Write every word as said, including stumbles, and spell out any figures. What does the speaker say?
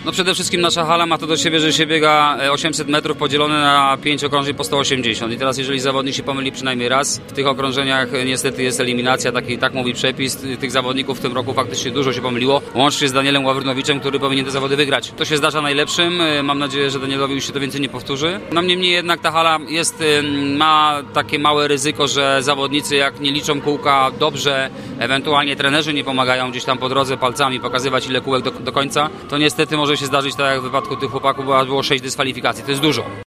No przede wszystkim nasza hala ma to do siebie, że się biega osiemset metrów podzielone na pięć okrążeń po sto osiemdziesiąt i teraz jeżeli zawodnik się pomyli przynajmniej raz, w tych okrążeniach niestety jest eliminacja, taki, tak mówi przepis, tych zawodników w tym roku faktycznie dużo się pomyliło, łącznie z Danielem Ławrynowiczem, który powinien te zawody wygrać. To się zdarza najlepszym, mam nadzieję, że Danielowi już się to więcej nie powtórzy. No niemniej jednak ta hala jest, ma takie małe ryzyko, że zawodnicy jak nie liczą kółka dobrze, ewentualnie trenerzy nie pomagają gdzieś tam po drodze palcami pokazywać ile kółek do, do końca, to niestety może się zdarzyć tak jak w wypadku tych chłopaków, bo było sześć dyskwalifikacji, to jest dużo.